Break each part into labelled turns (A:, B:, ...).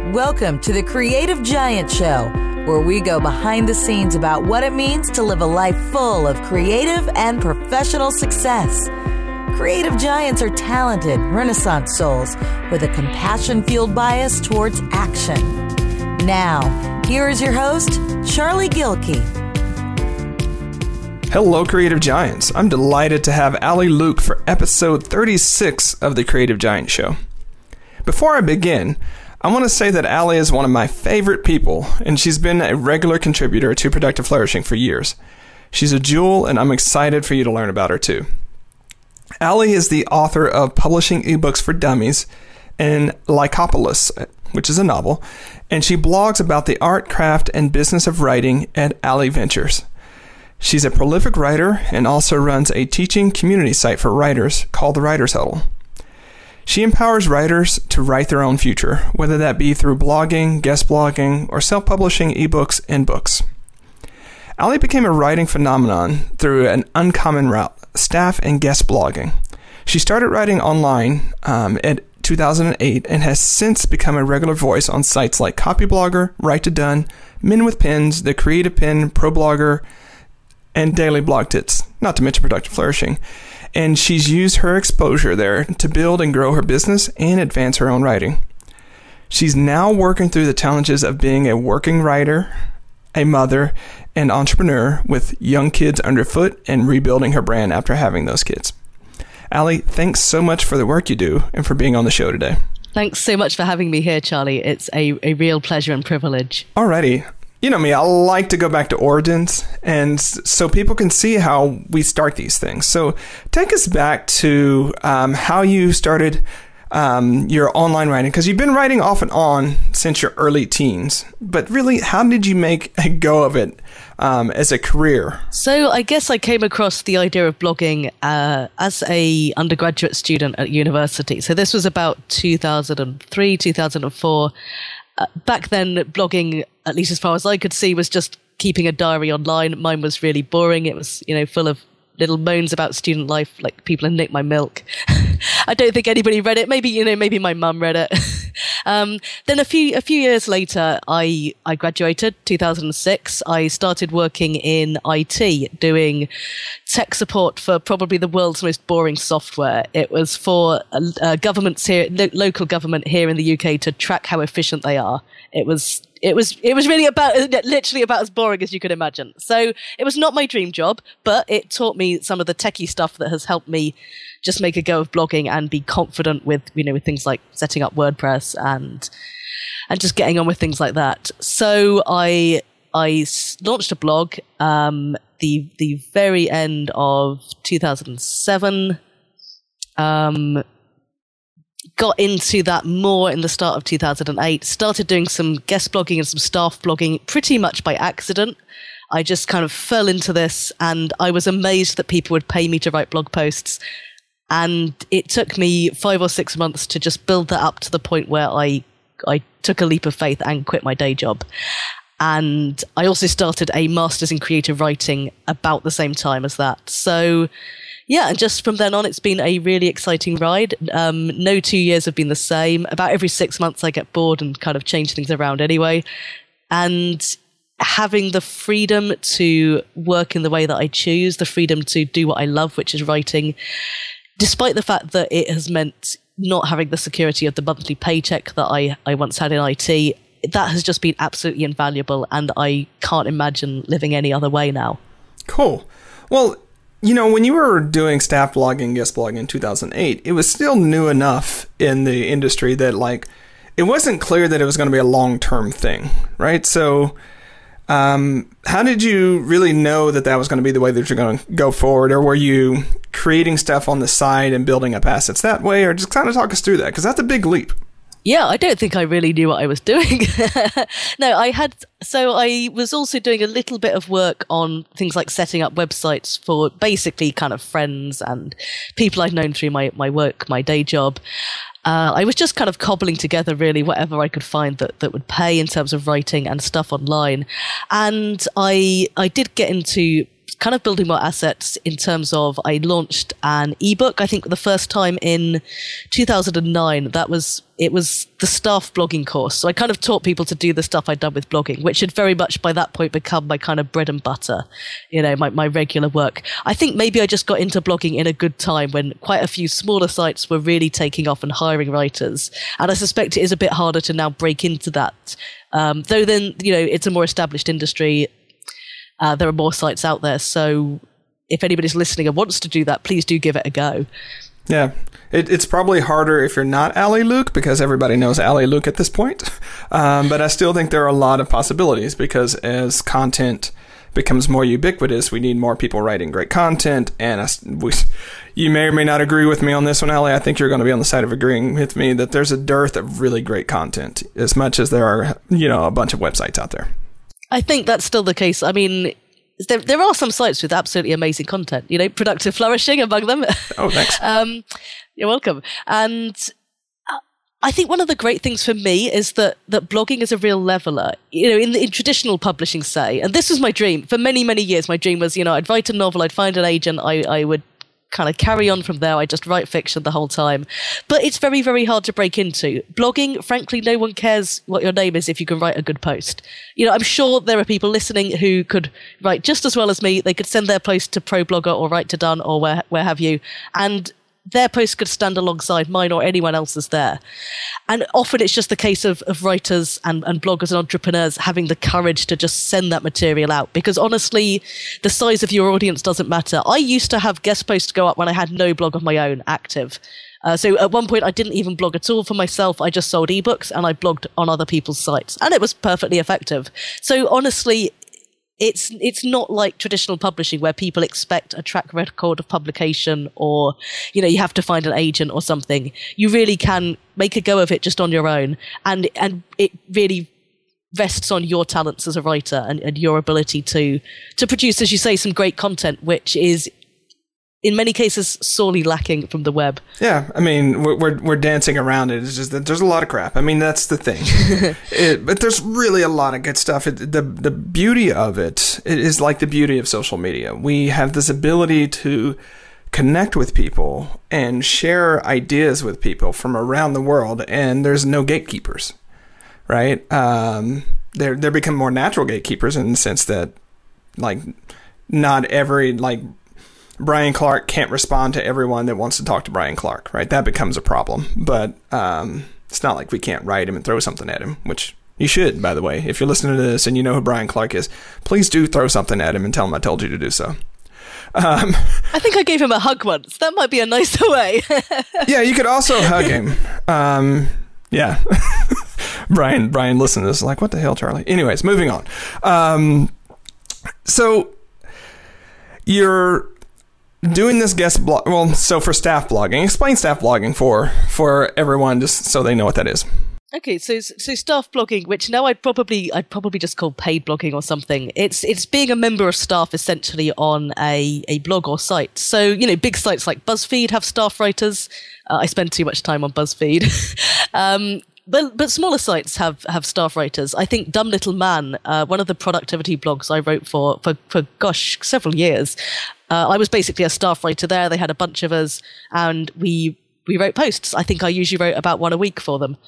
A: Welcome to the Creative Giant Show, where we go behind the scenes about what it means to live a life full of creative and professional success. Creative giants are talented, Renaissance souls with a compassion-fueled bias towards action. Now, here is your host, Charlie Gilkey.
B: Hello, Creative Giants. I'm delighted to have Ali Luke for episode 36 of the Creative Giant Show. Before I begin, I want to say that Ali is one of my favorite people, and she's been a regular contributor to Productive Flourishing for years. She's a jewel, and I'm excited for you to learn about her too. Ali is the author of Publishing eBooks for Dummies and Lycopolis, which is a novel, and she blogs about the art, craft, and business of writing at Ali Ventures. She's a prolific writer and also runs a teaching community site for writers called The Writers Huddle. She empowers writers to write their own future, whether that be through blogging, guest blogging, or self-publishing ebooks and books. Ali became a writing phenomenon through an uncommon route, staff and guest blogging. She started writing online at 2008 and has since become a regular voice on sites like Copyblogger, Write to Done, Men with Pens, The Creative Pen, ProBlogger, and Daily Blog Tits, not to mention Productive Flourishing. And she's used her exposure there to build and grow her business and advance her own writing. She's now working through the challenges of being a working writer, a mother, and entrepreneur with young kids underfoot and rebuilding her brand after having those kids. Ali, thanks so much for the work you do and for being on the show today.
C: Thanks so much for having me here, Charlie. It's a real pleasure and privilege.
B: Alrighty. You know me, I like to go back to origins, and so people can see how we start these things. So take us back to how you started your online writing, because you've been writing off and on since your early teens. But really, how did you make a go of it as a career?
C: So I guess I came across the idea of blogging as a undergraduate student at university. So this was about 2003, 2004. Back then, blogging, at least as far as I could see, was just keeping a diary online. Mine was really boring. It was, full of little moans about student life, like people had nicked my milk. I don't think anybody read it. Maybe my mum read it. Then a few years later, I graduated, 2006. I started working in IT, doing tech support for probably the world's most boring software. It was for governments here, local government here in the UK, to track how efficient they are. It was really literally about as boring as you could imagine. So it was not my dream job, but it taught me some of the techie stuff that has helped me just make a go of blogging and be confident with things like setting up WordPress and just getting on with things like that. So I launched a blog the very end of 2007. Got into that more in the start of 2008, started doing some guest blogging and some staff blogging pretty much by accident. I just kind of fell into this, and I was amazed that people would pay me to write blog posts. And it took me 5 or 6 months to just build that up to the point where I took a leap of faith and quit my day job. And I also started a master's in creative writing about the same time as that. So yeah, and just from then on, it's been a really exciting ride. No 2 years have been the same. About every 6 months, I get bored and kind of change things around anyway. And having the freedom to work in the way that I choose, the freedom to do what I love, which is writing, despite the fact that it has meant not having the security of the monthly paycheck that I once had in IT, that has just been absolutely invaluable, and I can't imagine living any other way now.
B: Cool. Well, when you were doing staff blogging, guest blogging in 2008, it was still new enough in the industry that it wasn't clear that it was going to be a long-term thing, right? So how did you really know that was going to be the way that you're going to go forward? Or were you creating stuff on the side and building up assets that way? Or just kind of talk us through that, because that's a big leap.
C: Yeah, I don't think I really knew what I was doing. No, I was also doing a little bit of work on things like setting up websites for basically kind of friends and people I'd known through my work, my day job. I was just kind of cobbling together really whatever I could find that would pay in terms of writing and stuff online. And I did get into kind of building more assets in terms of I launched an ebook, I think the first time in 2009. It was the staff blogging course. So I kind of taught people to do the stuff I'd done with blogging, which had very much by that point become my kind of bread and butter, my regular work. I think maybe I just got into blogging in a good time when quite a few smaller sites were really taking off and hiring writers. And I suspect it is a bit harder to now break into that. Though then, it's a more established industry. There are more sites out there. So if anybody's listening and wants to do that, please do give it a go.
B: Yeah. It's probably harder if you're not Ali Luke, because everybody knows Ali Luke at this point. But I still think there are a lot of possibilities, because as content becomes more ubiquitous, we need more people writing great content. And you may or may not agree with me on this one, Ali. I think you're going to be on the side of agreeing with me that there's a dearth of really great content, as much as there are, a bunch of websites out there.
C: I think that's still the case. I mean, there are some sites with absolutely amazing content, Productive Flourishing among them.
B: Oh, thanks.
C: You're welcome. And I think one of the great things for me is that blogging is a real leveler, in traditional publishing, say, and this was my dream for many, many years. My dream was, I'd write a novel, I'd find an agent, I would kind of carry on from there. I just write fiction the whole time. But it's very, very hard to break into. Blogging, frankly, no one cares what your name is if you can write a good post. I'm sure there are people listening who could write just as well as me. They could send their post to ProBlogger or Write to Done or where have you, and their post could stand alongside mine or anyone else's there. And often it's just the case of writers and bloggers and entrepreneurs having the courage to just send that material out. Because honestly, the size of your audience doesn't matter. I used to have guest posts go up when I had no blog of my own active. So at one point, I didn't even blog at all for myself. I just sold ebooks and I blogged on other people's sites. And it was perfectly effective. So honestly, it's not like traditional publishing where people expect a track record of publication or, you have to find an agent or something. You really can make a go of it just on your own. And it really rests on your talents as a writer and your ability to produce, as you say, some great content, which is in many cases sorely lacking from the web.
B: Yeah, I mean, we're dancing around it. It's just that there's a lot of crap. I mean, that's the thing. But there's really a lot of good stuff. The beauty of it is like the beauty of social media. We have this ability to connect with people and share ideas with people from around the world, and there's no gatekeepers, right? They're become more natural gatekeepers in the sense that, like, not every, Brian Clark can't respond to everyone that wants to talk to Brian Clark, right? That becomes a problem. But it's not like we can't write him and throw something at him, which you should, by the way. If you're listening to this and you know who Brian Clark is, please do throw something at him and tell him I told you to do so.
C: I think I gave him a hug once. That might be a nicer way.
B: Yeah, you could also hug him. Yeah. Brian, listen to this. Like, what the hell, Charlie? Anyways, moving on. So you're doing this guest blog. Well, so for staff blogging, explain staff blogging for everyone, just so they know what that is.
C: Okay, so staff blogging, which now I'd probably just call paid blogging or something. It's being a member of staff essentially on a blog or site. So big sites like BuzzFeed have staff writers. I spend too much time on BuzzFeed. But smaller sites have staff writers. I think Dumb Little Man, one of the productivity blogs I wrote for several years. I was basically a staff writer there. They had a bunch of us, and we wrote posts. I think I usually wrote about one a week for them.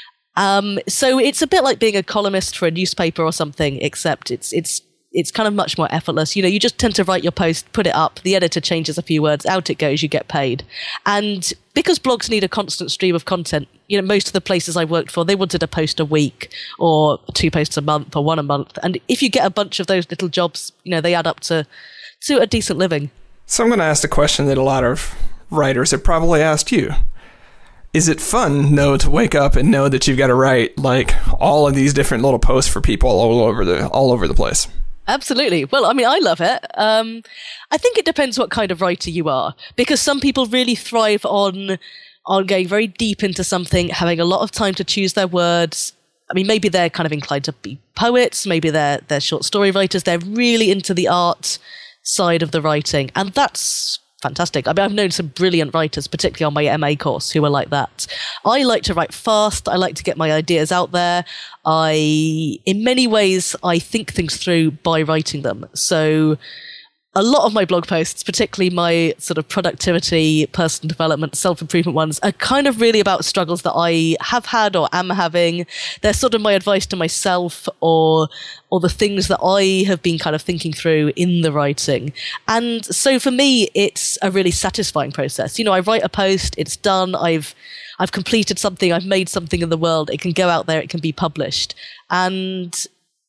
C: So it's a bit like being a columnist for a newspaper or something, except it's kind of much more effortless. You just tend to write your post, put it up, the editor changes a few words, out it goes, you get paid. And because blogs need a constant stream of content, most of the places I worked for, they wanted a post a week or 2 posts a month or 1 a month. And if you get a bunch of those little jobs, they add up to a decent living.
B: So I'm going to ask the question that a lot of writers have probably asked you. Is it fun, though, to wake up and know that you've got to write like all of these different little posts for people all over the place?
C: Absolutely. Well, I mean, I love it. I think it depends what kind of writer you are, because some people really thrive on going very deep into something, having a lot of time to choose their words. I mean, maybe they're kind of inclined to be poets, maybe they're short story writers. They're really into the art side of the writing, and that's fantastic. I mean, I've known some brilliant writers, particularly on my MA course, who are like that. I like to write fast. I like to get my ideas out there. In many ways, I think things through by writing them. So a lot of my blog posts, particularly my sort of productivity, personal development, self-improvement ones, are kind of really about struggles that I have had or am having. They're sort of my advice to myself or the things that I have been kind of thinking through in the writing. And so for me, it's a really satisfying process. You know, I write a post, it's done, I've completed something, I've made something in the world, it can go out there, it can be published. And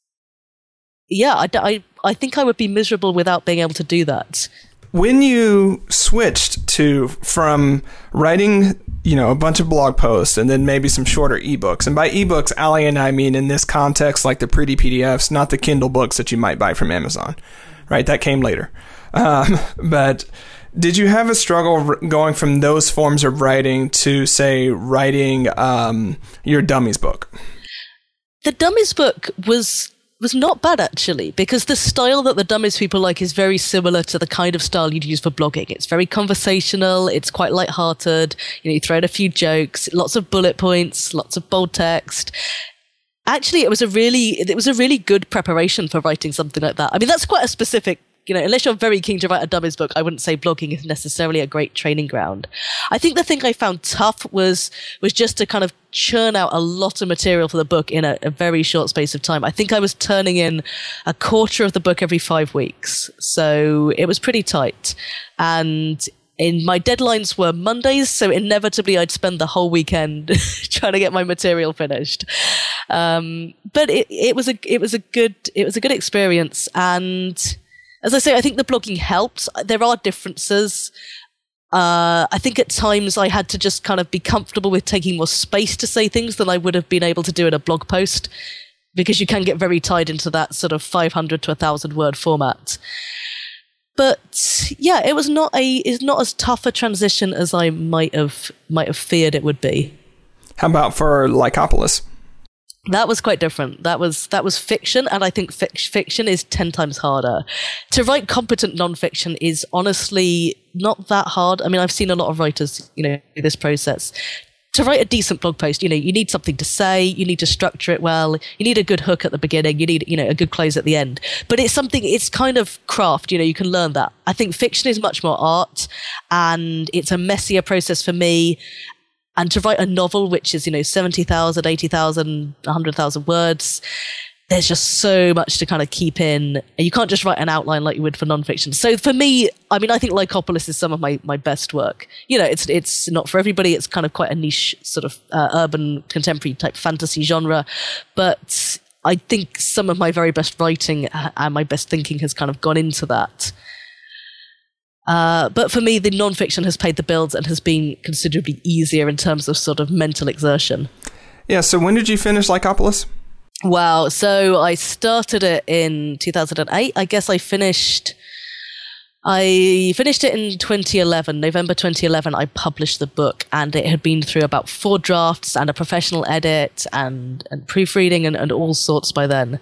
C: yeah, I think I would be miserable without being able to do that.
B: When you switched from writing, you know, a bunch of blog posts and then maybe some shorter ebooks, and by ebooks, Ali and I mean in this context, like the pretty PDFs, not the Kindle books that you might buy from Amazon, right? That came later. But did you have a struggle going from those forms of writing to, say, writing your Dummies book?
C: The Dummies book was not bad, actually, because the style that the Dummies people like is very similar to the kind of style you'd use for blogging. It's very conversational, it's quite lighthearted, you know, you throw in a few jokes, lots of bullet points, lots of bold text. Actually, it was a really good preparation for writing something like that. I mean, that's quite a specific, you know, unless you're very keen to write a Dummies book, I wouldn't say blogging is necessarily a great training ground. I think the thing I found tough was just to kind of churn out a lot of material for the book in a very short space of time. I think I was turning in a quarter of the book every 5 weeks. So it was pretty tight. And my deadlines were Mondays, so inevitably I'd spend the whole weekend trying to get my material finished. But it was a good experience. And as I say, I think the blogging helped. There are differences. I think at times I had to just kind of be comfortable with taking more space to say things than I would have been able to do in a blog post, because you can get very tied into that sort of 500 to 1,000 word format. But yeah, it's not as tough a transition as I might have feared it would be.
B: How about for Lycopolis?
C: That was quite different. That was fiction, and I think fiction is 10 times harder. To write competent nonfiction is honestly not that hard. I mean, I've seen a lot of writers, you know, do this process. To write a decent blog post, you know, you need something to say, you need to structure it well, you need a good hook at the beginning, you need, you know, a good close at the end. But it's kind of craft, you know, you can learn that. I think fiction is much more art, and it's a messier process for me. And to write a novel, which is, you know, 70,000, 80,000, 100,000 words, there's just so much to kind of keep in. And you can't just write an outline like you would for nonfiction. So for me, I mean, I think Lycopolis is some of my best work. You know, it's not for everybody. It's kind of quite a niche sort of urban contemporary type fantasy genre. But I think some of my very best writing and my best thinking has kind of gone into that. But for me, the nonfiction has paid the bills and has been considerably easier in terms of sort of mental exertion. Yeah,
B: so when did you finish Lycopolis?
C: Wow, so I started it in 2008. I guess I finished it in 2011, November 2011. I published the book, and it had been through about 4 drafts and a professional edit and proofreading and all sorts by then.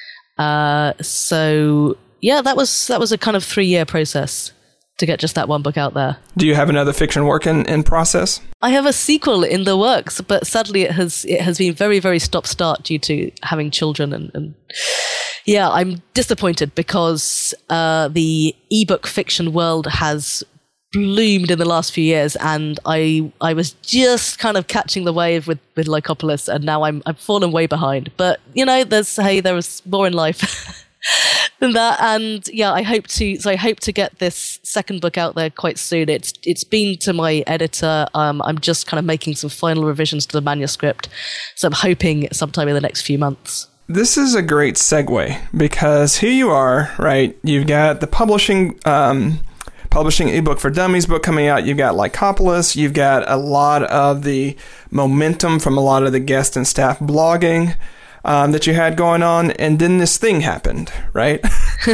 C: So yeah, that was a kind of 3-year process to get just that one book out there.
B: Do you have another fiction work in process?
C: I have a sequel in the works, but sadly it has been very, very stop-start due to having children and yeah, I'm disappointed because the ebook fiction world has bloomed in the last few years, and I was just kind of catching the wave with Lycopolis, and now I'm fallen way behind. But you know, there was more in life than that, and yeah, I hope to get this second book out there quite soon. It's been to my editor. I'm just kind of making some final revisions to the manuscript, so I'm hoping sometime in the next few months.
B: This is a great segue, because here you are, right? You've got the publishing ebook for Dummies book coming out. You've got Lycopolis. You've got a lot of the momentum from a lot of the guest and staff blogging that you had going on, and then this thing happened, right?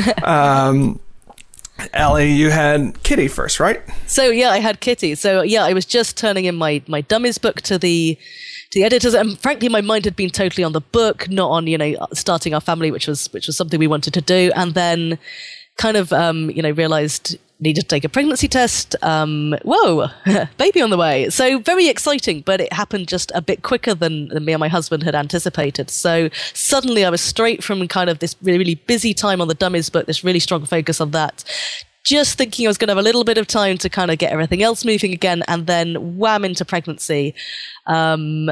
B: Ali, you had Kitty first, right?
C: So yeah, I had Kitty. So yeah, I was just turning in my Dummies book to the editors, and frankly, my mind had been totally on the book, not on, you know, starting our family, which was something we wanted to do, and then kind of realized needed to take a pregnancy test. Whoa, baby on the way. So very exciting, but it happened just a bit quicker than me and my husband had anticipated. So suddenly I was straight from kind of this really, really busy time on the dummies book, this really strong focus on that, just thinking I was going to have a little bit of time to kind of get everything else moving again, and then wham, into pregnancy. And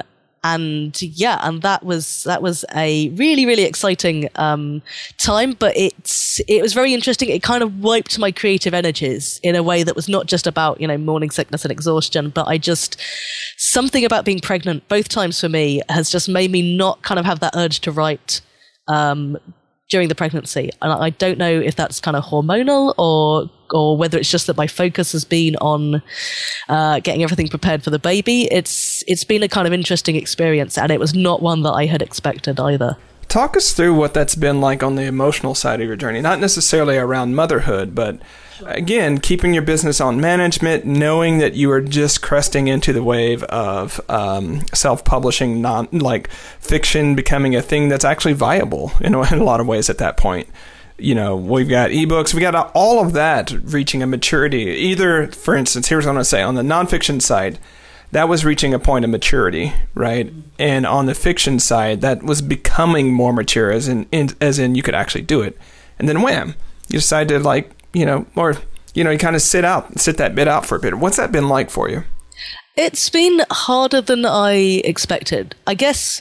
C: that was a really, really exciting time, but it was very interesting. It kind of wiped my creative energies in a way that was not just about, morning sickness and exhaustion, but something about being pregnant both times for me has just made me not kind of have that urge to write during the pregnancy. And I don't know if that's kind of hormonal or whether it's just that my focus has been on getting everything prepared for the baby. It's been a kind of interesting experience, and it was not one that I had expected either.
B: Talk us through what that's been like on the emotional side of your journey, not necessarily around motherhood, but again, keeping your business on management, knowing that you are just cresting into the wave of self-publishing, fiction becoming a thing that's actually viable in a lot of ways at that point. We've got ebooks, we got all of that reaching a maturity. Either, for instance, here's what I'm going to say, on the nonfiction side, that was reaching a point of maturity, right? And on the fiction side, that was becoming more mature, as in you could actually do it. And then wham, you decide to you kind of sit that bit out for a bit. What's that been like for you?
C: It's been harder than I expected. I guess,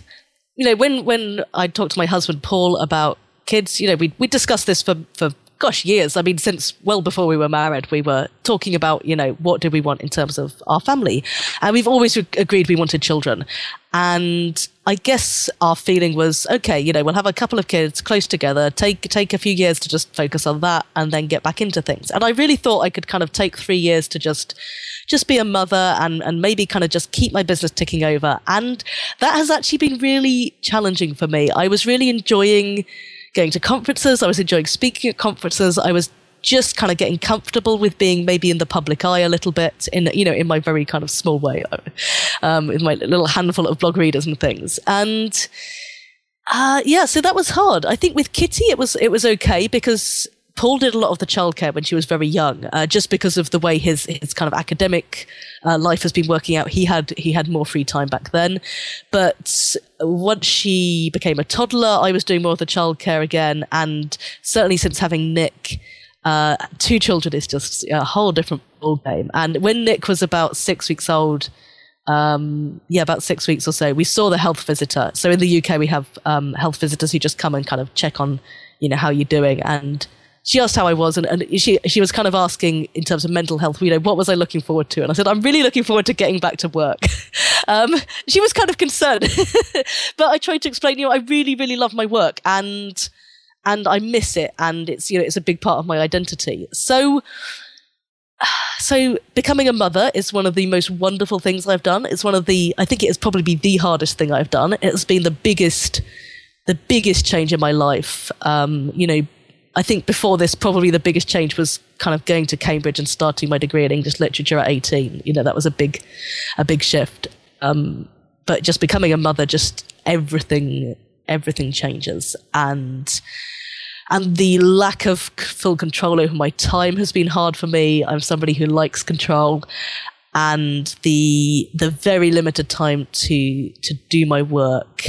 C: when I talked to my husband, Paul, about kids, we discussed this for years. I mean, since well before we were married, we were talking about, what do we want in terms of our family? And we've always agreed we wanted children. And I guess our feeling was, okay, we'll have a couple of kids close together, take a few years to just focus on that and then get back into things. And I really thought I could kind of take 3 years to just be a mother and maybe kind of just keep my business ticking over. And that has actually been really challenging for me. I was really enjoying going to conferences. I was enjoying speaking at conferences. I was just kind of getting comfortable with being maybe in the public eye a little bit in my very kind of small way, with my little handful of blog readers and things. And so that was hard. I think with Kitty, it was okay because Paul did a lot of the childcare when she was very young, just because of the way his kind of academic life has been working out. He had more free time back then. But once she became a toddler, I was doing more of the childcare again. And certainly since having Nick, 2 children is just a whole different ballgame. And when Nick was about 6 weeks old, about 6 weeks or so, we saw the health visitor. So in the UK, we have health visitors who just come and kind of check on, how you're doing. And she asked how I was, and she was kind of asking in terms of mental health, what was I looking forward to? And I said, I'm really looking forward to getting back to work. She was kind of concerned, but I tried to explain, I really, really love my work and I miss it. And it's, it's a big part of my identity. So becoming a mother is one of the most wonderful things I've done. It's I think it has probably been the hardest thing I've done. It's been the biggest change in my life. I think before this, probably the biggest change was kind of going to Cambridge and starting my degree in English literature at 18. That was a big shift. But just becoming a mother, just everything changes. And the lack of full control over my time has been hard for me. I'm somebody who likes control. And the very limited time to do my work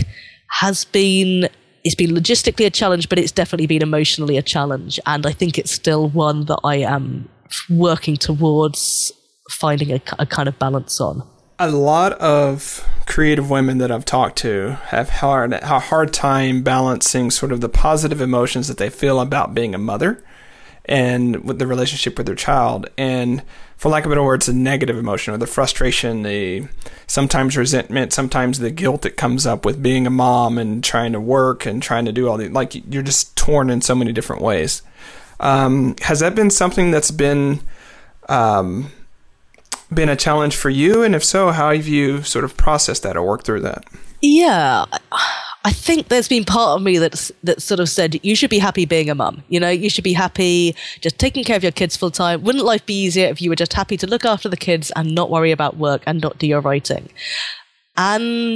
C: it's been logistically a challenge, but it's definitely been emotionally a challenge. And I think it's still one that I am working towards finding a kind of balance on.
B: A lot of creative women that I've talked to have a hard time balancing sort of the positive emotions that they feel about being a mother and with the relationship with their child. And for lack of a better word, it's a negative emotion, or the frustration, the sometimes resentment, sometimes the guilt that comes up with being a mom and trying to work and trying to do all the, you're just torn in so many different ways. Has that been something that's been a challenge for you? And if so, how have you sort of processed that or worked through that?
C: Yeah, I think there's been part of me that sort of said, you should be happy being a mum. You should be happy just taking care of your kids full time. Wouldn't life be easier if you were just happy to look after the kids and not worry about work and not do your writing? And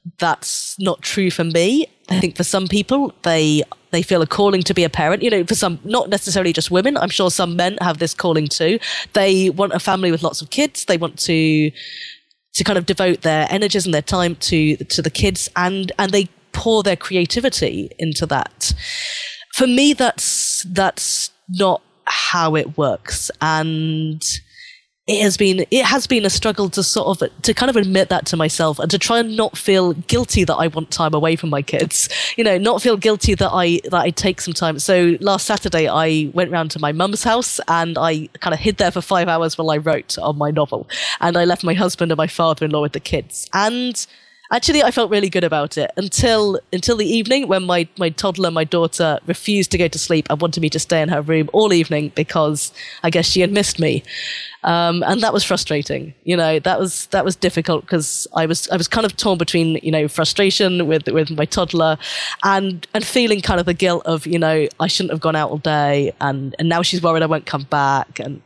C: that's not true for me. I think for some people, they feel a calling to be a parent. For some, not necessarily just women. I'm sure some men have this calling too. They want a family with lots of kids. They want to kind of devote their energies and their time to the kids, and they pour their creativity into that. For me, that's not how it works, and it has been a struggle to kind of admit that to myself, and to try and not feel guilty that I want time away from my kids. Not feel guilty that I take some time. So last Saturday I went round to my mum's house, and I kind of hid there for 5 hours while I wrote on my novel, and I left my husband and my father-in-law with the kids. And actually, I felt really good about it until the evening, when my toddler, my daughter, refused to go to sleep and wanted me to stay in her room all evening because I guess she had missed me. And that was frustrating. That was difficult, because I was kind of torn between, frustration with my toddler and feeling kind of the guilt of, I shouldn't have gone out all day, and now she's worried I won't come back. And,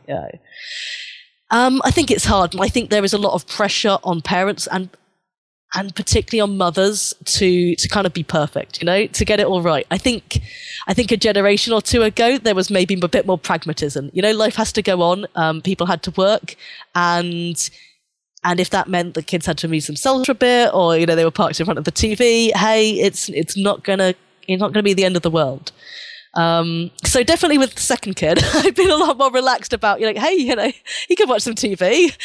C: I think it's hard. I think there is a lot of pressure on parents and particularly on mothers to kind of be perfect, to get it all right. I think a generation or two ago, there was maybe a bit more pragmatism. Life has to go on. People had to work, and if that meant the kids had to amuse themselves for a bit, or, they were parked in front of the TV, hey, it's not gonna be the end of the world. So definitely with the second kid, I've been a lot more relaxed about, hey, you can watch some TV.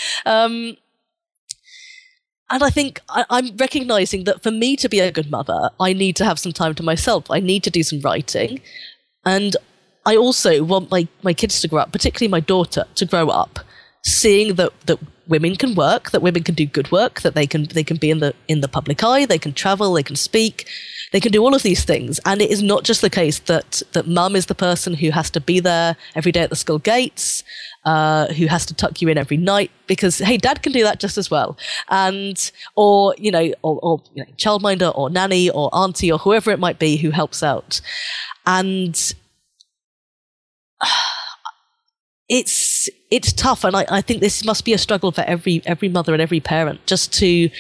C: And I think I'm recognizing that for me to be a good mother, I need to have some time to myself. I need to do some writing. And I also want my kids to grow up, particularly my daughter, to grow up seeing that women can work, that women can do good work, that they can be in the public eye, they can travel, they can speak, they can do all of these things. And it is not just the case that mum is the person who has to be there every day at the school gates, who has to tuck you in every night, because hey, dad can do that just as well. And or childminder or nanny or auntie or whoever it might be who helps out. And it's tough, and I think this must be a struggle for every mother and every parent, just to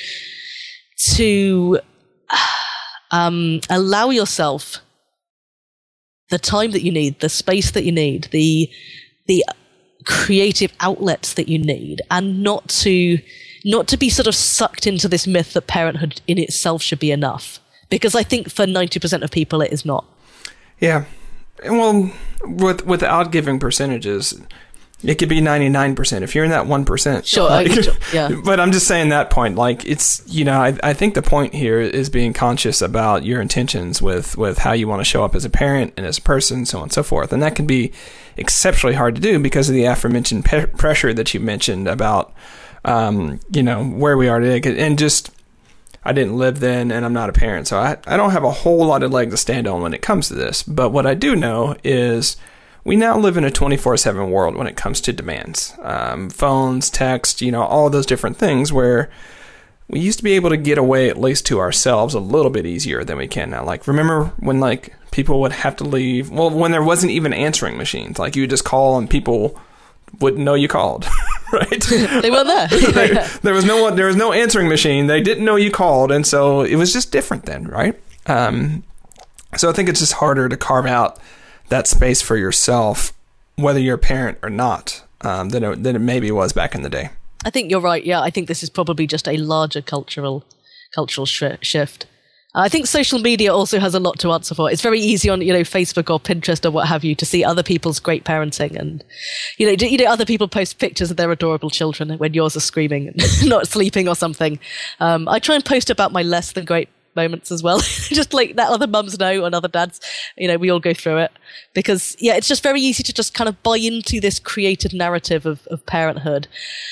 C: allow yourself the time that you need, the space that you need, the creative outlets that you need, and not to be sort of sucked into this myth that parenthood in itself should be enough, because I think for 90% of people it is not.
B: Yeah. Well, without giving percentages, it could be 99% if you're in that 1%.
C: Sure, yeah.
B: But I'm just saying that point, it's, I think the point here is being conscious about your intentions with how you want to show up as a parent and as a person, so on and so forth. And that can be exceptionally hard to do because of the aforementioned pressure that you mentioned about, where we are today. And just, I didn't live then, and I'm not a parent, so I don't have a whole lot of leg to stand on when it comes to this. But what I do know is we now live in a 24/7 world when it comes to demands. Phones, text, all those different things, where we used to be able to get away at least to ourselves a little bit easier than we can now. Remember when people would have to leave, when there wasn't even answering machines, you would just call and people wouldn't know you called. Right?
C: They weren't there.
B: There was no answering machine. They didn't know you called, and so it was just different then, right? So I think it's just harder to carve out that space for yourself, whether you're a parent or not, than it maybe was back in the day.
C: I think you're right. Yeah, I think this is probably just a larger cultural shift. I think social media also has a lot to answer for. It's very easy on, Facebook or Pinterest or what have you to see other people's great parenting, and other people post pictures of their adorable children when yours are screaming and not sleeping or something. I try and post about my less than great moments as well, just let other mums know and other dads. We all go through it, because it's just very easy to just kind of buy into this created narrative of parenthood.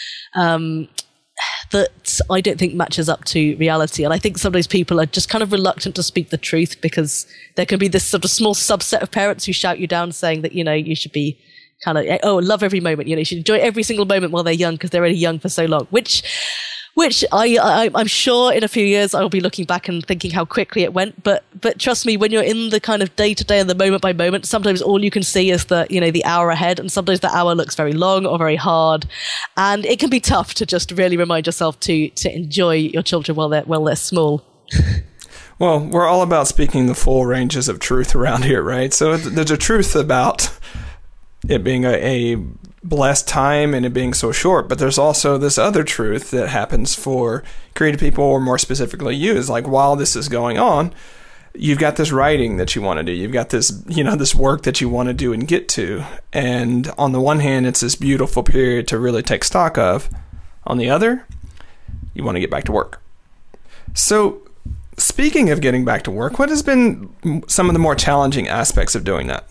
C: That I don't think matches up to reality. And I think sometimes people are just kind of reluctant to speak the truth, because there can be this sort of small subset of parents who shout you down saying that, you should be kind of, love every moment, you should enjoy every single moment while they're young because they're only young for so long, which I'm sure in a few years I will be looking back and thinking how quickly it went. But trust me, when you're in the kind of day to day and the moment by moment, sometimes all you can see is the hour ahead, and sometimes the hour looks very long or very hard, and it can be tough to just really remind yourself to enjoy your children while they're small.
B: Well, we're all about speaking the full ranges of truth around here, right? So there's a truth about it being a blessed time and it being so short, but there's also this other truth that happens for creative people, or more specifically you, is like, while this is going on, you've got this writing that you want to do. You've got this, this work that you want to do and get to. And on the one hand, it's this beautiful period to really take stock of. On the other, you want to get back to work. So, speaking of getting back to work, what has been some of the more challenging aspects of doing that?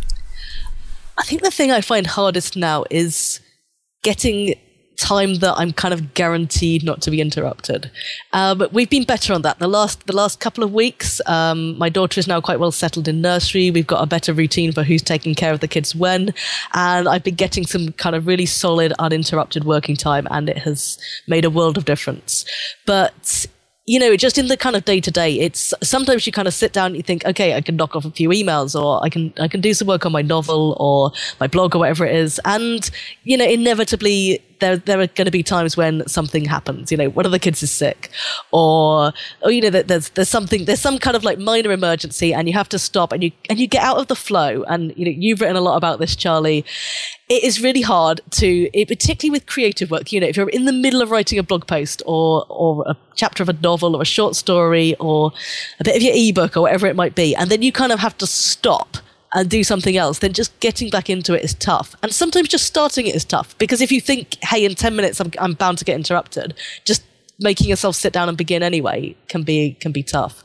C: I think the thing I find hardest now is getting time that I'm kind of guaranteed not to be interrupted. But we've been better on that. The last couple of weeks, my daughter is now quite well settled in nursery. We've got a better routine for who's taking care of the kids when, and I've been getting some kind of really solid, uninterrupted working time, and it has made a world of difference. But just in the kind of day-to-day, it's sometimes you kind of sit down and you think, okay, I can knock off a few emails, or I can do some work on my novel or my blog or whatever it is. And, inevitably there are going to be times when something happens. One of the kids is sick, or there's some kind of like minor emergency, and you have to stop, and you get out of the flow. And you've written a lot about this, Charlie. It is really hard particularly with creative work. If you're in the middle of writing a blog post or a chapter of a novel or a short story or a bit of your ebook or whatever it might be, and then you kind of have to stop and do something else, then just getting back into it is tough. And sometimes just starting it is tough, because if you think, hey, in 10 minutes I'm bound to get interrupted, just making yourself sit down and begin anyway can be tough.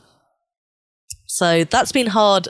C: So that's been hard.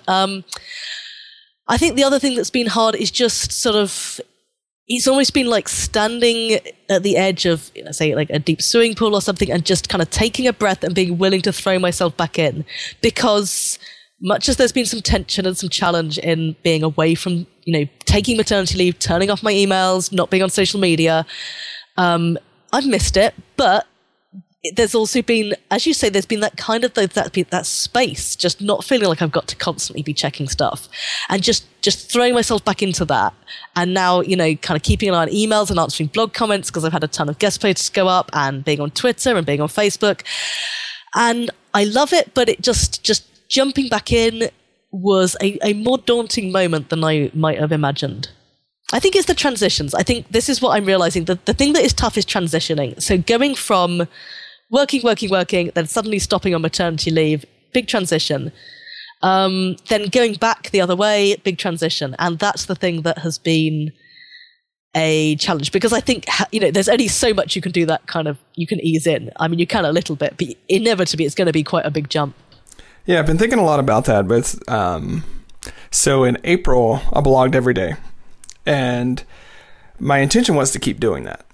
C: I think the other thing that's been hard is just sort of, it's almost been like standing at the edge of, say, like a deep swimming pool or something, and just kind of taking a breath and being willing to throw myself back in. Because much as there's been some tension and some challenge in being away from, taking maternity leave, turning off my emails, not being on social media, I've missed it. But there's also been, as you say, there's been that kind of that space, just not feeling like I've got to constantly be checking stuff, and just throwing myself back into that. And now, kind of keeping an eye on emails and answering blog comments, because I've had a ton of guest posts go up, and being on Twitter and being on Facebook. And I love it, but it just jumping back in was a more daunting moment than I might have imagined. I think it's the transitions. I think this is what I'm realizing. The thing that is tough is transitioning. So going from working, then suddenly stopping on maternity leave, big transition. Then going back the other way, big transition. And that's the thing that has been a challenge, because I think, there's only so much you can do that kind of, you can ease in. I mean, you can a little bit, but inevitably it's going to be quite a big jump.
B: Yeah, I've been thinking a lot about that. But so in April, I blogged every day, and my intention was to keep doing that.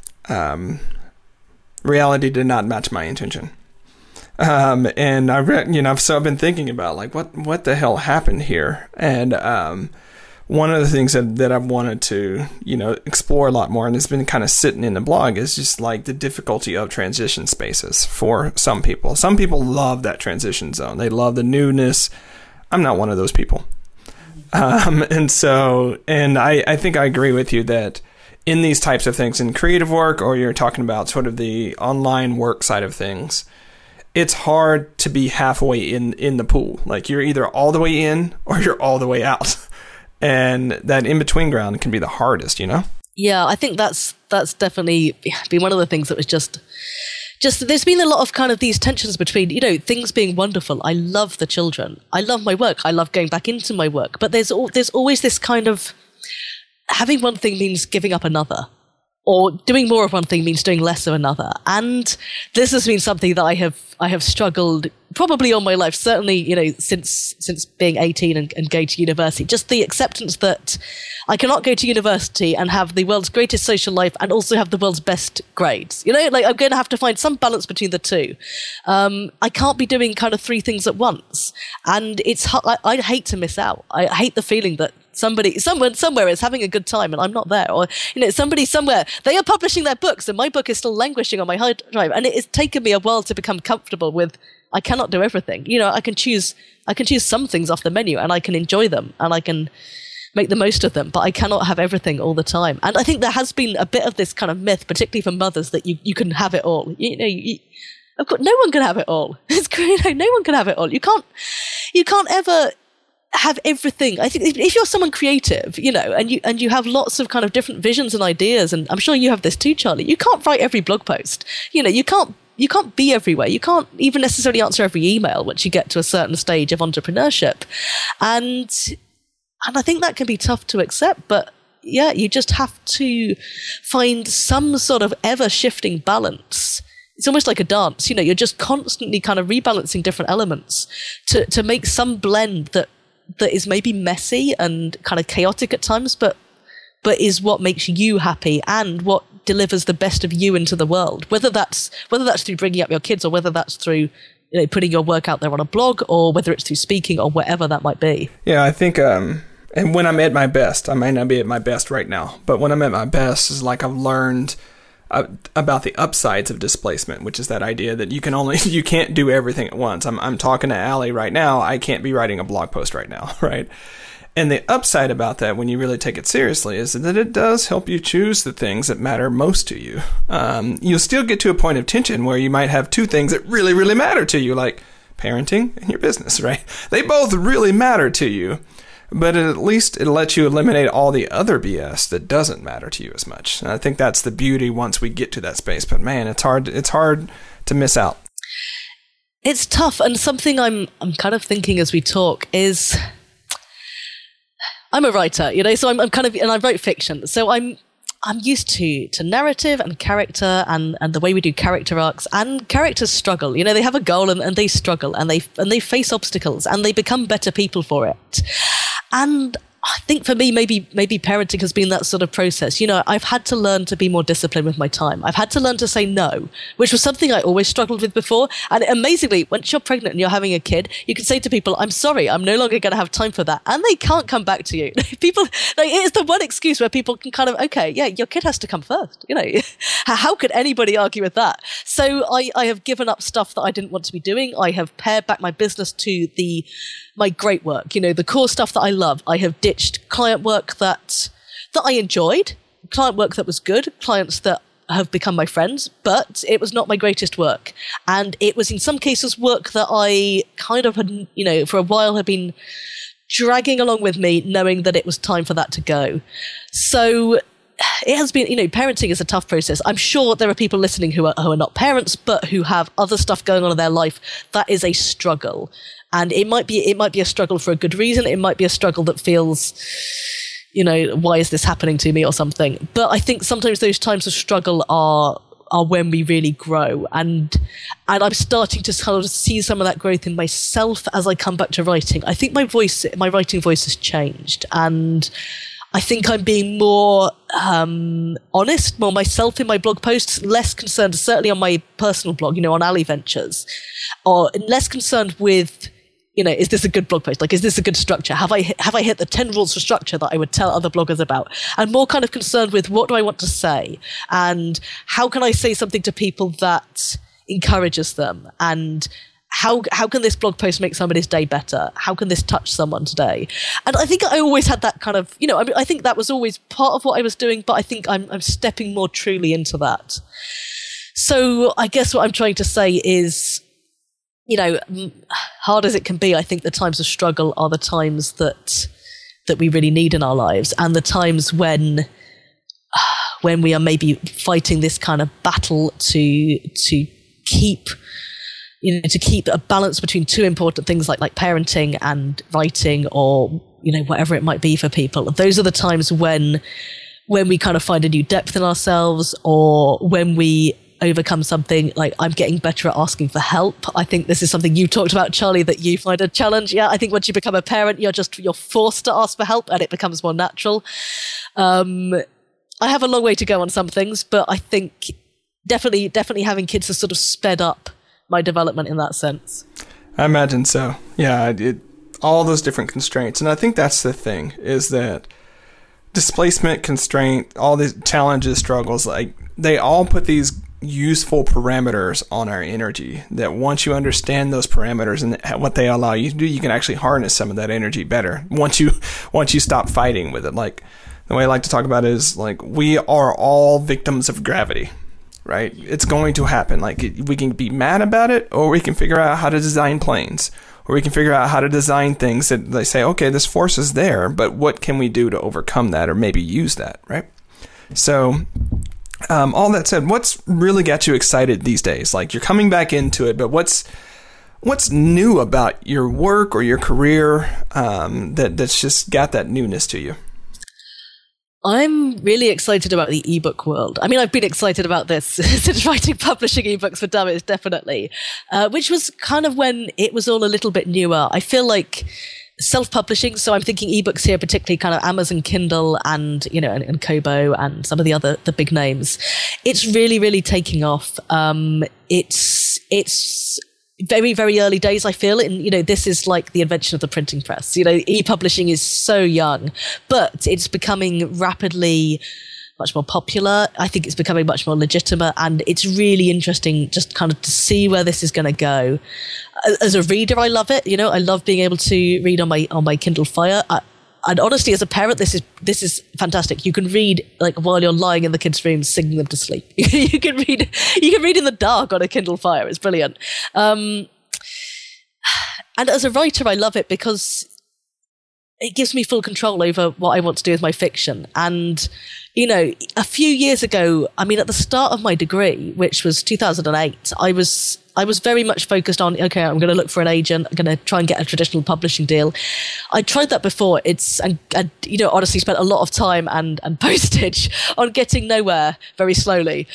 B: Reality did not match my intention, and so I've been thinking about like what the hell happened here, and one of the things that I've wanted to explore a lot more, and it's been kind of sitting in the blog, is just like the difficulty of transition spaces for some people. Some people love that transition zone. They love the newness. I'm not one of those people. And I think I agree with you that in these types of things, in creative work, or you're talking about sort of the online work side of things, it's hard to be halfway in the pool. Like, you're either all the way in or you're all the way out. And that in-between ground can be the hardest,
C: Yeah, I think that's definitely been one of the things that was just there's been a lot of kind of these tensions between, things being wonderful. I love the children. I love my work. I love going back into my work. But there's always this kind of, having one thing means giving up another, or doing more of one thing means doing less of another. And this has been something that I have struggled probably all my life, certainly, since being 18 and going to university. Just the acceptance that I cannot go to university and have the world's greatest social life and also have the world's best grades. I'm going to have to find some balance between the two. I can't be doing kind of three things at once. And I hate to miss out. I hate the feeling that someone somewhere is having a good time and I'm not there, or somebody somewhere, they are publishing their books and my book is still languishing on my hard drive. And it has taken me a while to become comfortable with, I cannot do everything. I can choose some things off the menu, and I can enjoy them, and I can make the most of them, but I cannot have everything all the time. And I think there has been a bit of this kind of myth, particularly for mothers, that you can have it all. Of course, no one can have it all. It's great. No one can have it all. You can't ever have everything. I think if you're someone creative, and you have lots of kind of different visions and ideas, and I'm sure you have this too, Charlie, you can't write every blog post. You can't be everywhere. You can't even necessarily answer every email once you get to a certain stage of entrepreneurship. And I think that can be tough to accept, but yeah, you just have to find some sort of ever-shifting balance. It's almost like a dance, you're just constantly kind of rebalancing different elements to make some blend that is maybe messy and kind of chaotic at times, but is what makes you happy and what delivers the best of you into the world. Whether that's through bringing up your kids, or whether that's through putting your work out there on a blog, or whether it's through speaking, or whatever that might be.
B: Yeah, I think, and when I'm at my best, I may not be at my best right now, but when I'm at my best is like I've learned about the upsides of displacement, which is that idea that you can't do everything at once. I'm talking to Allie right now. I can't be writing a blog post right now, right? And the upside about that, when you really take it seriously, is that it does help you choose the things that matter most to you. You'll still get to a point of tension where you might have two things that really, really matter to you, like parenting and your business, right? They both really matter to you. But at least it lets you eliminate all the other BS that doesn't matter to you as much. And I think that's the beauty once we get to that space. But man, it's hard to miss out.
C: It's tough. And something I'm kind of thinking as we talk is, I'm a writer, so I'm kind of, and I write fiction. So I'm used to narrative and character and the way we do character arcs, and characters struggle. They have a goal and they struggle and they face obstacles and they become better people for it. And I think for me, maybe parenting has been that sort of process. I've had to learn to be more disciplined with my time. I've had to learn to say no, which was something I always struggled with before. And amazingly, once you're pregnant and you're having a kid, you can say to people, I'm sorry, I'm no longer going to have time for that. And they can't come back to you. People, it's the one excuse where people can kind of, okay, yeah, your kid has to come first. How could anybody argue with that? So I have given up stuff that I didn't want to be doing. I have pared back my business to my great work, the core stuff that I love. I have ditched client work that I enjoyed, client work that was good, clients that have become my friends, but it was not my greatest work. And it was in some cases work that I kind of had, for a while had been dragging along with me, knowing that it was time for that to go. So it has been, parenting is a tough process. I'm sure there are people listening who are not parents, but who have other stuff going on in their life. That is a struggle. And it might be a struggle for a good reason. It might be a struggle that feels, why is this happening to me or something? But I think sometimes those times of struggle are when we really grow. And I'm starting to sort of see some of that growth in myself as I come back to writing. I think my writing voice has changed. And I think I'm being more honest, more myself in my blog posts, less concerned, certainly on my personal blog, on Allie Ventures, or less concerned with, is this a good blog post? Like, is this a good structure? Have I hit the 10 rules for structure that I would tell other bloggers about? And more kind of concerned with what do I want to say? And how can I say something to people that encourages them? And how can this blog post make somebody's day better? How can this touch someone today? And I think I always had that kind of, I think that was always part of what I was doing, but I think I'm stepping more truly into that. So I guess what I'm trying to say is, hard as it can be, I think the times of struggle are the times that we really need in our lives, and the times when we are maybe fighting this kind of battle to keep a balance between two important things like parenting and writing, or whatever it might be for people. Those are the times when we kind of find a new depth in ourselves, or when we overcome something. Like, I'm getting better at asking for help. I think this is something you talked about, Charlie, that you find a challenge. Yeah, I think once you become a parent, you're forced to ask for help, and it becomes more natural. I have a long way to go on some things, but I think definitely having kids has sort of sped up my development in that sense.
B: I imagine so. Yeah, all those different constraints. And I think that's the thing, is that displacement, constraint, all these challenges, struggles, like, they all put these useful parameters on our energy, that once you understand those parameters and what they allow you to do, you can actually harness some of that energy better once you stop fighting with it. Like, the way I like to talk about it is, like, we are all victims of gravity. right? It's going to happen. Like, we can be mad about it, or we can figure out how to design planes, or we can figure out how to design things that they say, okay, this force is there, but what can we do to overcome that, or maybe use that, right? So, all that said, what's really got you excited these days? Like, you're coming back into it, but what's new about your work or your career that's just got that newness to you?
C: I'm really excited about the ebook world. I mean, I've been excited about this since writing publishing ebooks for Dummies, definitely, which was kind of when it was all a little bit newer. I feel like self-publishing, so I'm thinking ebooks here, particularly kind of Amazon Kindle and, you know, and Kobo and some of the big names. It's really, really taking off. It's very, very early days, I feel. And, you know, this is like the invention of the printing press. You know, e-publishing is so young, but it's becoming rapidly much more popular. I think it's becoming much more legitimate, and it's really interesting just kind of to see where this is going to go. As a reader, I love it. You know, I love being able to read on my Kindle Fire. And honestly, as a parent, this is fantastic. You can read like while you're lying in the kids' rooms, singing them to sleep. You can read in the dark on a Kindle Fire. It's brilliant. And as a writer, I love it because it gives me full control over what I want to do with my fiction. And, you know, a few years ago, I mean, at the start of my degree, which was 2008, I was very much focused on, okay, I'm going to look for an agent. I'm going to try and get a traditional publishing deal. I tried that before. And you know, honestly spent a lot of time and postage on getting nowhere very slowly.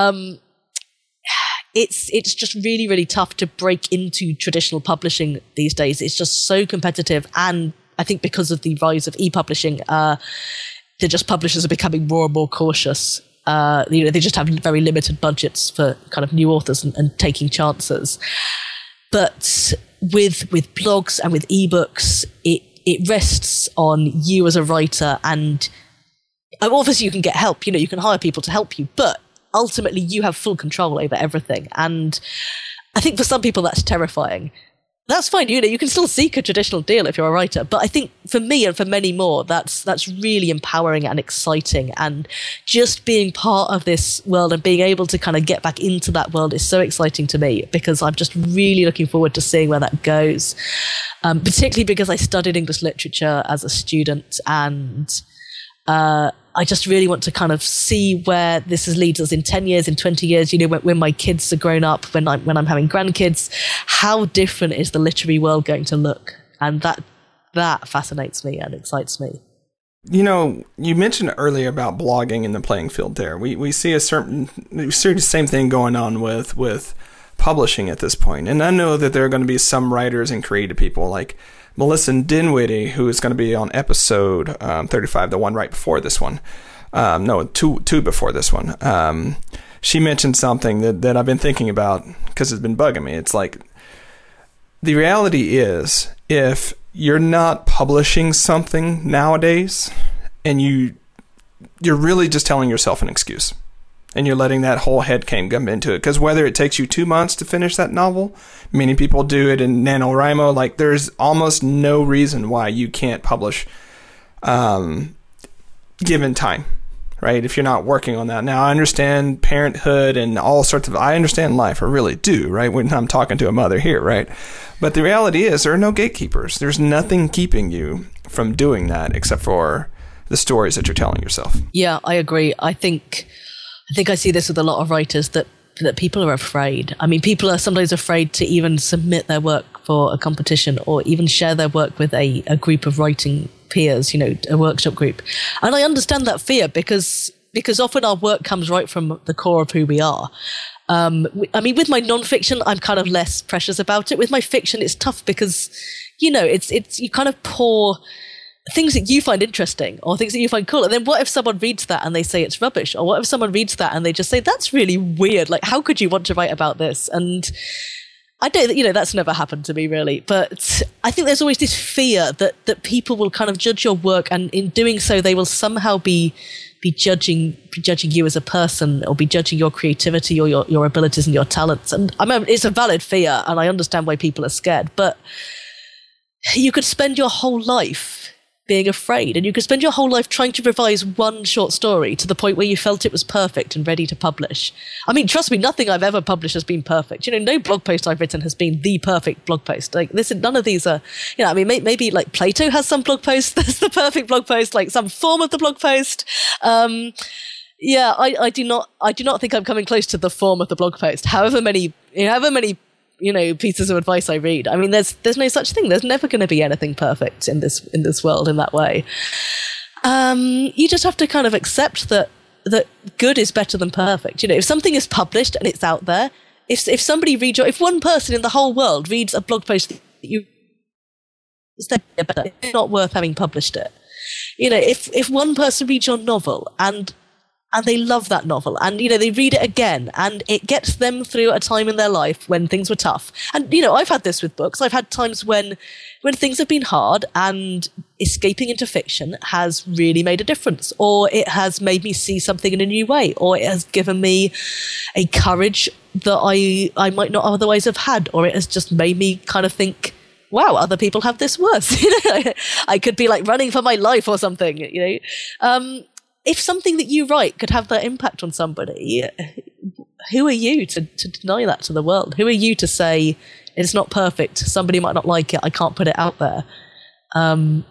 C: It's just really, really tough to break into traditional publishing these days. It's just so competitive. And I think because of the rise of e-publishing, publishers are becoming more and more cautious. You know, they just have very limited budgets for kind of new authors and taking chances. But with blogs and with ebooks, it rests on you as a writer, and obviously you can get help. You know, you can hire people to help you, but ultimately you have full control over everything. And I think for some people that's terrifying. That's fine, you know, you can still seek a traditional deal if you're a writer. But I think for me and for many more, that's really empowering and exciting. And just being part of this world and being able to kind of get back into that world is so exciting to me, because I'm just really looking forward to seeing where that goes. Particularly because I studied English literature as a student, and I just really want to kind of see where this leads us in 10 years, in 20 years, you know, when my kids are grown up, when I'm having grandkids. How different is the literary world going to look? And that fascinates me and excites me.
B: You know, you mentioned earlier about blogging and the playing field there. We see the same thing going on with publishing at this point. And I know that there are going to be some writers and creative people like Melissa Dinwiddie, who is going to be on episode 35, the one right before this one. Two before this one. She mentioned something that I've been thinking about because it's been bugging me. It's like, the reality is, if you're not publishing something nowadays, and you're really just telling yourself an excuse, and you're letting that whole headcanon come into it. Because whether it takes you 2 months to finish that novel, many people do it in NaNoWriMo, like there's almost no reason why you can't publish given time, right? If you're not working on that. Now, I understand parenthood and all sorts of, I understand life, I really do, right? When I'm talking to a mother here, right? But the reality is there are no gatekeepers. There's nothing keeping you from doing that except for the stories that you're telling yourself.
C: Yeah, I agree. I think I see this with a lot of writers that people are afraid. I mean, people are sometimes afraid to even submit their work for a competition or even share their work with a group of writing peers, you know, a workshop group. And I understand that fear because often our work comes right from the core of who we are. I mean, with my nonfiction, I'm kind of less precious about it. With my fiction, it's tough because, you know, it's you kind of pour things that you find interesting or things that you find cool. And then what if someone reads that and they say it's rubbish? Or what if someone reads that and they just say, that's really weird. Like, how could you want to write about this? And I don't, you know, that's never happened to me really. But I think there's always this fear that people will kind of judge your work. And in doing so, they will somehow be judging you as a person or be judging your creativity or your abilities and your talents. And I mean, it's a valid fear and I understand why people are scared. But you could spend your whole life being afraid, and you could spend your whole life trying to revise one short story to the point where you felt it was perfect and ready to publish. I mean, trust me, nothing I've ever published has been perfect. No blog post I've written has been the perfect blog post. Like this, none of these are, I mean, maybe like Plato has some blog posts that's the perfect blog post, like some form of the blog post. I do not think I'm coming close to the form of the blog post. However many pieces of advice I read. I mean, there's no such thing. There's never going to be anything perfect in this world in that way. You just have to kind of accept that good is better than perfect. If something is published and it's out there, if somebody reads if one person in the whole world reads a blog post that you, it's not worth having published it. If one person reads your novel and they love that novel, and they read it again, and it gets them through a time in their life when things were tough. And I've had this with books. I've had times when things have been hard, and escaping into fiction has really made a difference, or it has made me see something in a new way, or it has given me a courage that I might not otherwise have had, or it has just made me kind of think, wow, other people have this worse. I could be like running for my life or something. If something that you write could have that impact on somebody, who are you to deny that to the world? Who are you to say it's not perfect? Somebody might not like it. I can't put it out there. I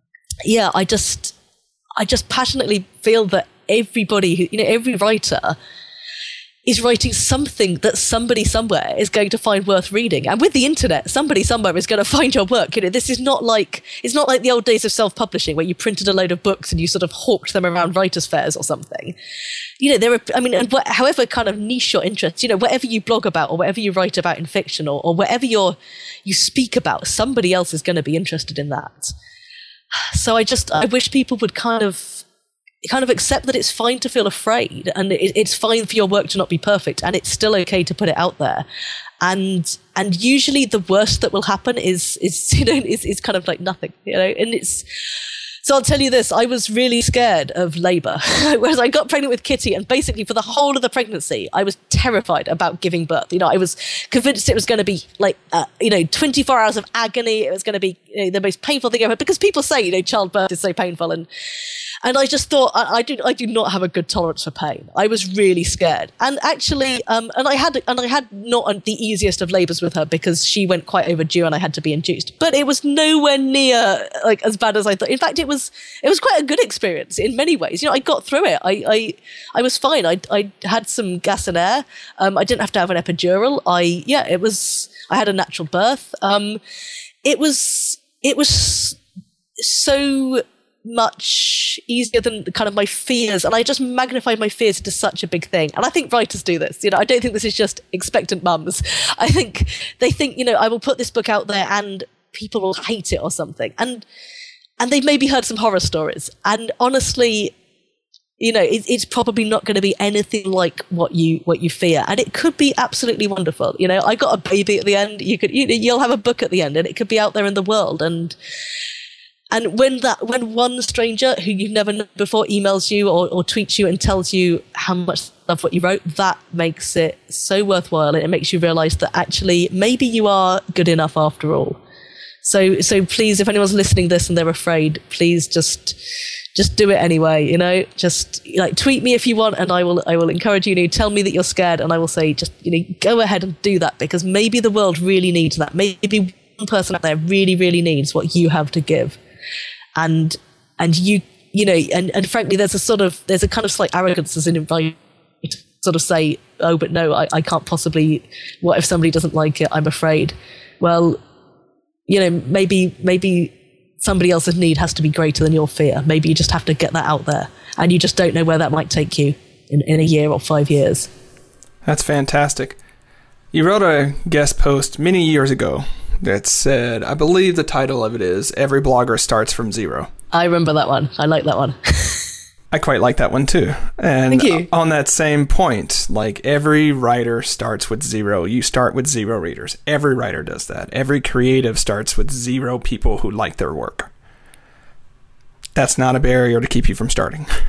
C: just passionately feel that everybody every writer is writing something that somebody somewhere is going to find worth reading. And with the internet, somebody somewhere is going to find your work. This is not like, it's not like the old days of self-publishing where you printed a load of books and you sort of hawked them around writers' fairs or something. There are, however kind of niche your interests, whatever you blog about or whatever you write about in fiction or whatever you speak about, somebody else is going to be interested in that. So I wish people would kind of accept that it's fine to feel afraid, and it's fine for your work to not be perfect, and it's still okay to put it out there. And usually the worst that will happen is kind of like nothing, and it's. So I'll tell you this, I was really scared of labour. Whereas I got pregnant with Kitty, and basically for the whole of the pregnancy, I was terrified about giving birth. I was convinced it was going to be like, 24 hours of agony. It was going to be the most painful thing ever, because people say, childbirth is so painful. And I just thought, I do not have a good tolerance for pain. I was really scared. And actually, and I had not the easiest of labours with her, because she went quite overdue and I had to be induced. But it was nowhere near like as bad as I thought. In fact, it was quite a good experience in many ways. I got through it. I was fine. I had some gas and air. I didn't have to have an epidural. I had a natural birth. It was so much easier than kind of my fears, and I just magnified my fears into such a big thing. And I think writers do this. I don't think this is just expectant mums. I think they think, I will put this book out there and people will hate it or something. And they've maybe heard some horror stories. And honestly, it's probably not going to be anything like what you fear, and it could be absolutely wonderful. I got a baby at the end. You'll have a book at the end, and it could be out there in the world. And when one stranger who you've never known before emails you or tweets you and tells you how much they love what you wrote, that makes it so worthwhile, and it makes you realize that actually maybe you are good enough after all. So please, if anyone's listening to this and they're afraid, please just do it anyway. Just like tweet me if you want, and I will encourage you to tell me that you're scared, and I will say just go ahead and do that, because maybe the world really needs that. Maybe one person out there really, really needs what you have to give. And frankly, there's a kind of slight arrogance as in invite to sort of say, oh, but no, I can't possibly, what if somebody doesn't like it? I'm afraid. Well, maybe somebody else's need has to be greater than your fear. Maybe you just have to get that out there, and you just don't know where that might take you in a year or 5 years.
B: That's fantastic. You wrote a guest post many years ago that said, I believe the title of it is, Every Blogger Starts from Zero.
C: I remember that one. I like that one.
B: I quite like that one too. And
C: Thank you.
B: On that same point, like every writer starts with zero. You start with 0 readers. Every writer does that. Every creative starts with 0 people who like their work. That's not a barrier to keep you from starting.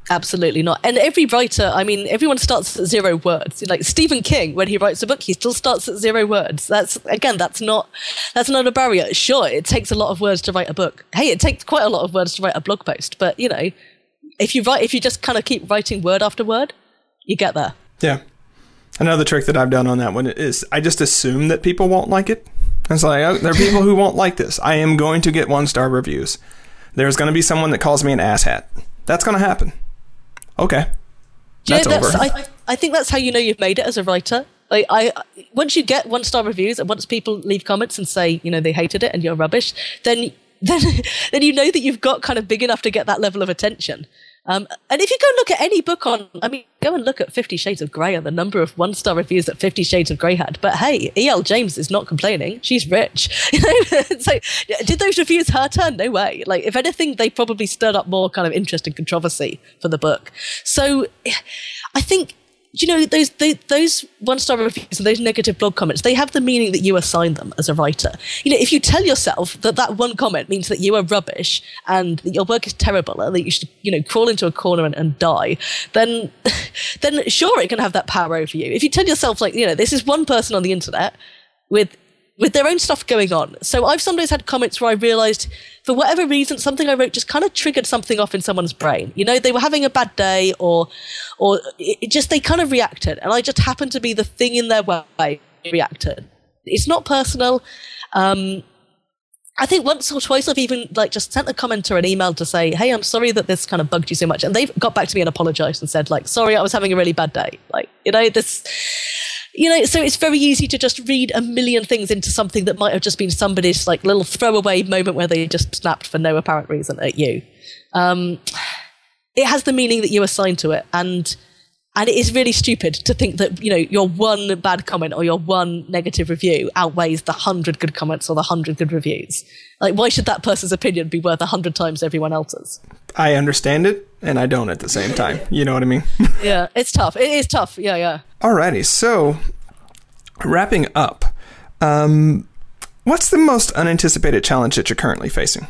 C: Absolutely not. And every writer, I mean, everyone starts at 0 words. Like Stephen King, when he writes a book, he still starts at 0 words. That's not a barrier. Sure, it takes a lot of words to write a book. Hey, it takes quite a lot of words to write a blog post. But, you know, if you just kind of keep writing word after word, you get there.
B: Yeah. Another trick that I've done on that one is I just assume that people won't like it. It's like, oh, there are people who won't like this. I am going to get 1-star reviews. There's going to be someone that calls me an asshat. That's going to happen. Okay. That's over.
C: I think that's how you know you've made it as a writer. Like once you get 1-star reviews and once people leave comments and say, you know, they hated it and you're rubbish, then you know that you've got kind of big enough to get that level of attention. And if you go look at any book go and look at 50 Shades of Grey and the number of 1-star reviews that 50 Shades of Grey had. But hey, E.L. James is not complaining. She's rich. You know? So did those reviews hurt her? No way. Like, if anything, they probably stirred up more kind of interest and controversy for the book. So I think, you know, those 1-star reviews and those negative blog comments, they have the meaning that you assign them as a writer. You know, if you tell yourself that one comment means that you are rubbish and that your work is terrible and that you should, you know, crawl into a corner and die, then sure, it can have that power over you. If you tell yourself, like, you know, this is one person on the internet with their own stuff going on. So I've sometimes had comments where I realised, for whatever reason, something I wrote just kind of triggered something off in someone's brain. You know, they were having a bad day or it just, they kind of reacted. And I just happened to be the thing in their way reacted. It's not personal. I think once or twice I've even like just sent a comment or an email to say, hey, I'm sorry that this kind of bugged you so much. And they've got back to me and apologized and said, like, sorry, I was having a really bad day. Like, you know, this... You know, so it's very easy to just read a million things into something that might have just been somebody's like little throwaway moment where they just snapped for no apparent reason at you. It has the meaning that you assign to it, and it is really stupid to think that, you know, your one bad comment or your one negative review outweighs the 100 good comments or the 100 good reviews. Like, why should that person's opinion be worth 100 times everyone else's? I
B: understand it, and I don't at the same time. You know what I mean?
C: Yeah, it's tough. It is tough. Yeah.
B: Alrighty, so wrapping up, what's the most unanticipated challenge that you're currently facing?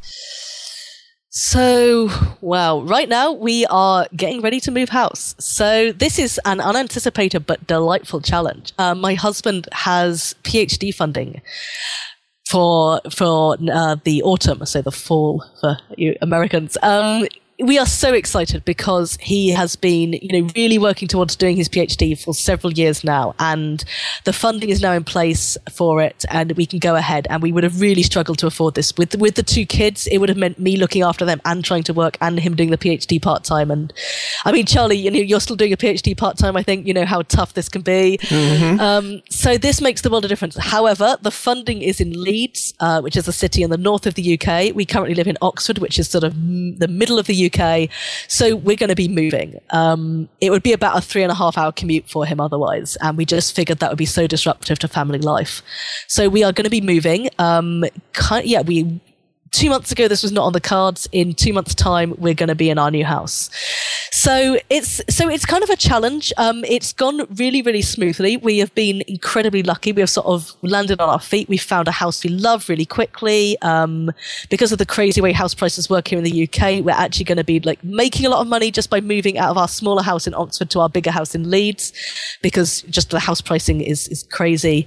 C: So, well, right now we are getting ready to move house. So this is an unanticipated but delightful challenge. My husband has PhD funding for the autumn, so the fall for you Americans. We are so excited because he has been, you know, really working towards doing his PhD for several years now, and the funding is now in place for it, and we can go ahead. And we would have really struggled to afford this with the 2 kids. It would have meant me looking after them and trying to work, and him doing the PhD part time. And I mean, Charlie, you know, you're still doing a PhD part time. I think you know how tough this can be. Mm-hmm. So this makes the world a difference. However, the funding is in Leeds, which is a city in the north of the UK. We currently live in Oxford, which is sort of the middle of the UK. So we're going to be moving. It would be about a 3.5-hour commute for him otherwise. And we just figured that would be so disruptive to family life. So we are going to be moving. 2 months ago, this was not on the cards. In 2 months' time, we're going to be in our new house. So it's kind of a challenge. It's gone really, really smoothly. We have been incredibly lucky. We have sort of landed on our feet. We found a house we love really quickly. Because of the crazy way house prices work here in the UK, we're actually going to be like making a lot of money just by moving out of our smaller house in Oxford to our bigger house in Leeds, because just the house pricing is crazy.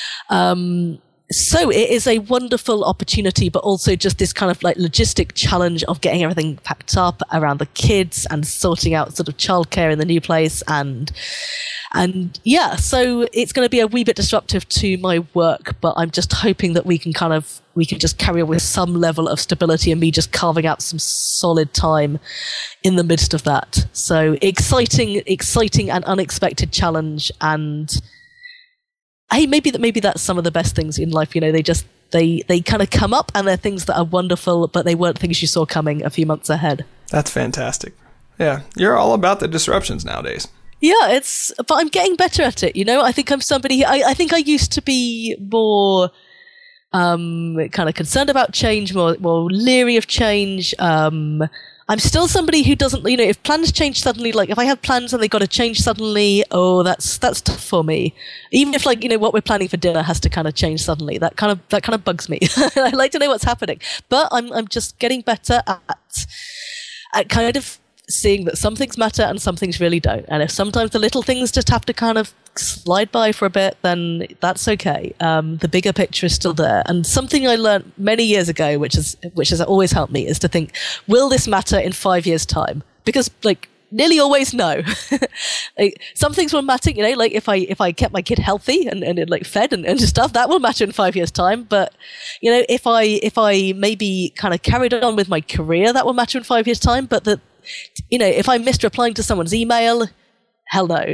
C: So it is a wonderful opportunity, but also just this kind of like logistic challenge of getting everything packed up around the kids and sorting out sort of childcare in the new place. And yeah, so it's going to be a wee bit disruptive to my work, but I'm just hoping that we can just carry on with some level of stability and me just carving out some solid time in the midst of that. So exciting and unexpected challenge. And hey, maybe that's some of the best things in life. You know, they kind of come up, and they're things that are wonderful, but they weren't things you saw coming a few months ahead.
B: That's fantastic. Yeah, you're all about the disruptions nowadays.
C: Yeah, but I'm getting better at it. You know, I think I'm somebody. I think I used to be more kind of concerned about change, more leery of change. I'm still somebody who doesn't, you know, if plans change suddenly, like if I have plans and they got to change suddenly, that's tough for me. Even if, like, you know, what we're planning for dinner has to kind of change suddenly, that kind of bugs me. I like to know what's happening, but I'm just getting better at kind of seeing that some things matter and some things really don't. And if sometimes the little things just have to kind of slide by for a bit, then that's okay. The bigger picture is still there. And something I learned many years ago, which has always helped me, is to think, will this matter in 5 years' time? Because nearly always no. Some things will matter, like if I kept my kid healthy and fed and stuff, that will matter in 5 years' time. But if I maybe kind of carried on with my career, that will matter in 5 years' time. But if I missed replying to someone's email, hell no.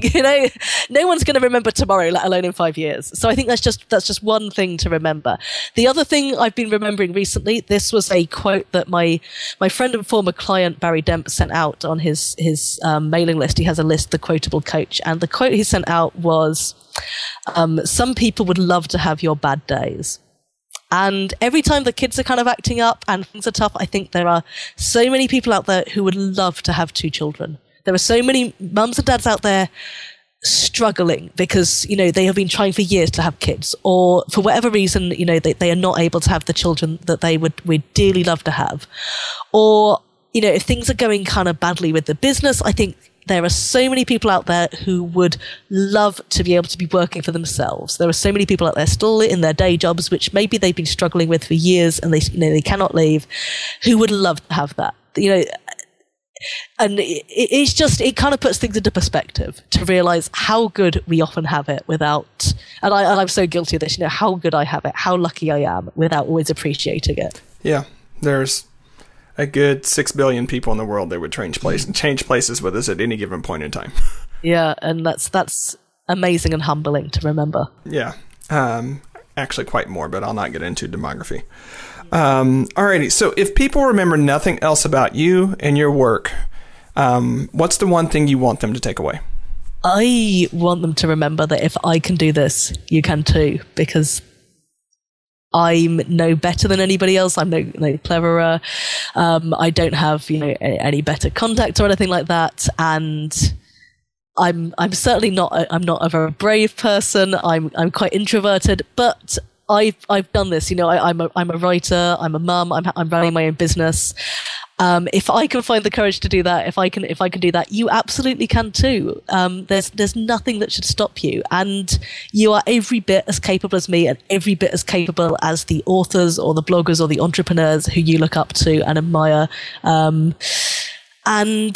C: No one's going to remember tomorrow, let alone in 5 years. So I think that's just one thing to remember. The other thing I've been remembering recently, this was a quote that my friend and former client Barry Demp sent out on his mailing list. He has a list, The Quotable Coach, and the quote he sent out was, some people would love to have your bad days. And every time the kids are kind of acting up and things are tough, I think there are so many people out there who would love to have 2 children. There are so many mums and dads out there struggling because, they have been trying for years to have kids, or for whatever reason, they are not able to have the children that they would dearly love to have. Or, if things are going kind of badly with the business, I think there are so many people out there who would love to be able to be working for themselves. There are so many people out there still in their day jobs, which maybe they've been struggling with for years and they cannot leave, who would love to have that. And it kind of puts things into perspective to realize how good we often have it without, and I'm so guilty of this, how good I have it, how lucky I am without always appreciating it.
B: Yeah, there's a good 6 billion people in the world that would change places with us at any given point in time.
C: Yeah, and that's amazing and humbling to remember.
B: Yeah, actually quite more, but I'll not get into demography. Alrighty, so if people remember nothing else about you and your work, what's the one thing you want them to take away?
C: I want them to remember that if I can do this, you can too, because I'm no better than anybody else. I'm no cleverer. I don't have any better contact or anything like that, and I'm certainly not. I'm not a very brave person. I'm quite introverted, but I've done this. I'm a writer. I'm a mum. I'm running my own business. If I can find the courage to do that, if I can do that, you absolutely can too. There's nothing that should stop you, and you are every bit as capable as me, and every bit as capable as the authors or the bloggers or the entrepreneurs who you look up to and admire. And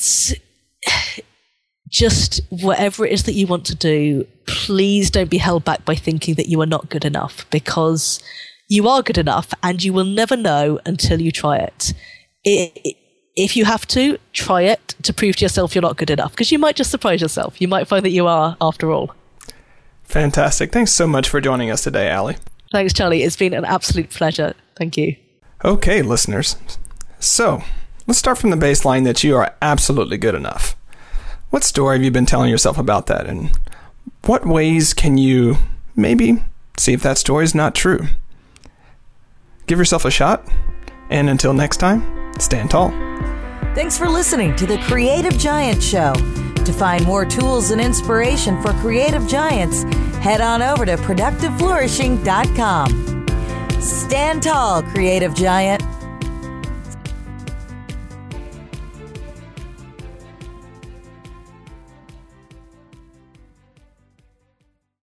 C: just whatever it is that you want to do, please don't be held back by thinking that you are not good enough, because you are good enough and you will never know until you try it. If you have to, try it to prove to yourself you're not good enough, because you might just surprise yourself. You might find that you are after all.
B: Fantastic. Thanks so much for joining us today, Ali.
C: Thanks, Charlie. It's been an absolute pleasure. Thank you.
B: Okay, listeners. So let's start from the baseline that you are absolutely good enough. What story have you been telling yourself about that? And what ways can you maybe see if that story is not true? Give yourself a shot. And until next time, stand tall.
A: Thanks for listening to The Creative Giant Show. To find more tools and inspiration for creative giants, head on over to productiveflourishing.com. Stand tall, creative giant.